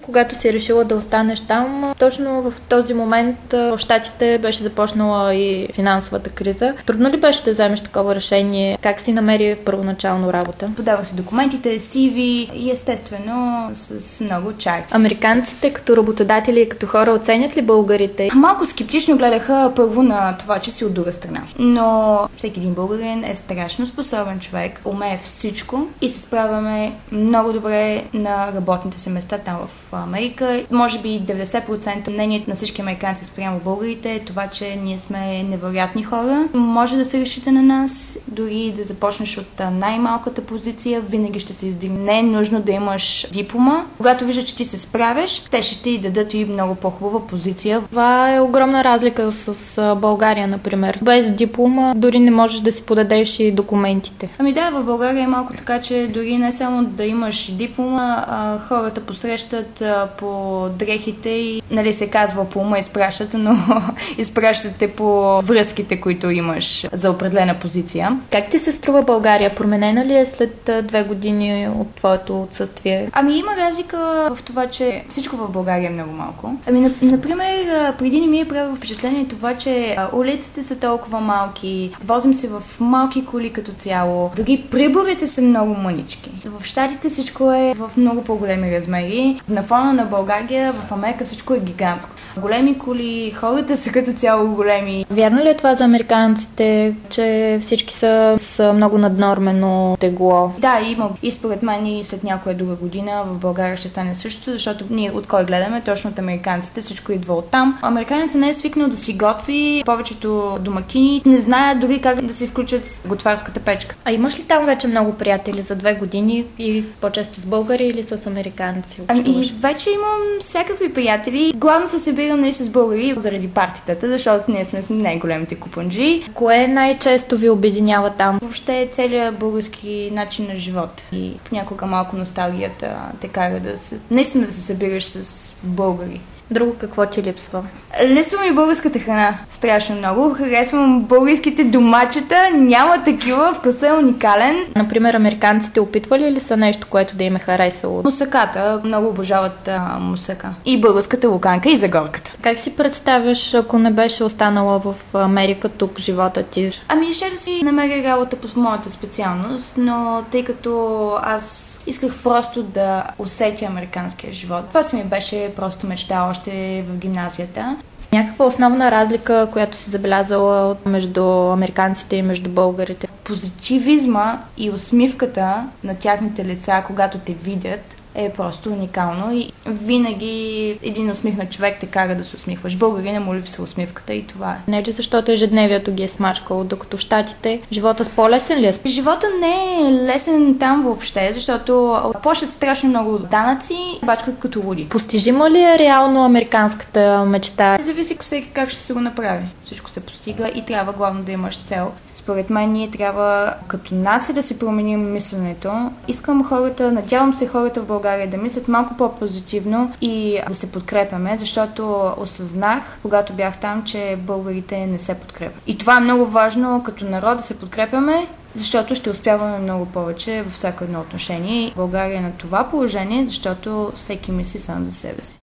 Когато си решила да останеш там, точно в този момент в Щатите беше започнала и финансовата криза. Трудно ли беше да вземеш такова решение? Как си намери първоначално работа? Подавах си документите, CV и естествено с много чай. Американците като работодатели и като хора оценят ли българите? Малко скептично гледаха първо на това, че си от друга страна. Но всеки един българин е страшно способен човек, умее всичко и се справяме много добре на работните си места там в Америка. Може би 90% мнението на всички американци спрямо българите е това, че ние сме невероятни хора. Може да се решите на нас, дори да започнеш от най-малката позиция, винаги ще се издигне. Не е нужно да имаш диплома. Когато виждат, че ти се справяш, те ще ти дадат и много по-хубава позиция. Това е огромна разлика с България, например. Без диплома дори не можеш да си подадеш и документите. Ами да, в България е малко така, че дори не само да имаш диплома, хората посрещат по дрехите и, нали се казва по ума изпращат, но изпращат те по връзките, които имаш за определена позиция. Как ти се струва България? Променена ли е след 2 години от твоето отсъствие? Ами има разлика в това, че всичко в България е много малко. Ами, например, преди не ми е правило впечатление това, че улиците са толкова малки, возим се в малки коли като цяло, дори приборите са много мънички. В Щатите всичко е в много по-големи размери. На фона на България, в Америка всичко е гигантско. Големи коли, хората са като цяло големи. Вярно ли е това за американците, че всички са с много наднормено тегло? Да, има. И според мен и след някоя друга година в България ще стане същото, защото ние от кой гледаме? Точно от американците. Всичко идва от там. Американецът не е свикнал да си готви. Повечето домакини не знаят дори как да си включат в готварската печка. А имаш ли там вече много приятели за 2 години и по-често с българи или с американци? Ами вече имам всякакви приятели. Главно се събирам нали, с българи заради партитата, защото ние сме най-големите купунджи. Кое най-често ви обединява там? Въобще целият български начин на живот. И понякога малко носталгията те кара наистина да се събираш с българи. Друго какво ти липсва? Липсва ми българската храна. Страшно много. Харесвам българските домачета. Няма такива. Вкусът е уникален. Например, американците опитвали ли са нещо, което да им е харесало? Мусаката. Много обожават мусака. И българската луканка, и загорката. Как си представяш, ако не беше останала в Америка тук живота ти? Ами ще да си намеря работа по моята специалност, но тъй като аз исках просто да усетя американския живот. Това си ми беше просто мечта още в гимназията. Някаква основна разлика, която си забелязала между американците и между българите? Позитивизма и усмивката на тяхните лица, когато те видят, е просто уникално и винаги един усмихнат човек те кара да се усмихваш. Българина му липсва усмивката и това е. Не е ли защото ежедневието ги е смачкало, докато в Щатите живота по-лесен ли е? Живота не е лесен там въобще, защото плащат страшно много данъци, бачкат като луди. Постижима ли е реално американската мечта? Зависи всеки как ще се го направи. Всичко се постига и трябва главно да имаш цел. Според мен ние трябва като нация да си променим мисленето. Искам хората, надявам се хората в България да мислят малко по-позитивно и да се подкрепяме, защото осъзнах, когато бях там, че българите не се подкрепят. И това е много важно като народ да се подкрепяме, защото ще успяваме много повече във всяко едно отношение. България е на това положение, защото всеки мисли сам за себе си.